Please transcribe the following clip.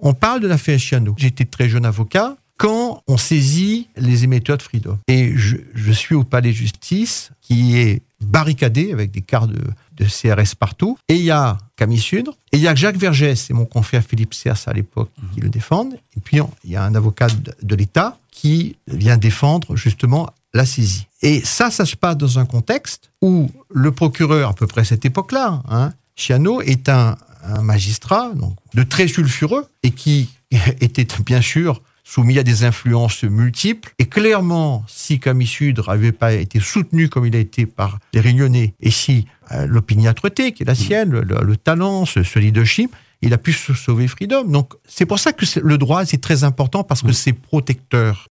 On parle de l'affaire Chiano. J'étais très jeune avocat quand on saisit les émetteurs de Freedom. Et je suis au palais de justice qui est barricadé avec des quarts de CRS partout. Et il y a Camille Sudre, et il y a Jacques Vergès, c'est mon confrère Philippe Sers à l'époque qui le défendent. Et puis il y a un avocat de l'État qui vient défendre justement la saisie. Et ça se passe dans un contexte où le procureur, à peu près à cette époque-là, Chiano, est un magistrat donc, de très sulfureux et qui était bien sûr soumis à des influences multiples. Et clairement, si Camille Sudre n'avait pas été soutenu comme il a été par les Réunionnais, et si l'opiniâtreté qui est la sienne, le talent, ce leadership, il a pu sauver Freedom. Donc c'est pour ça que le droit, c'est très important parce que c'est protecteur.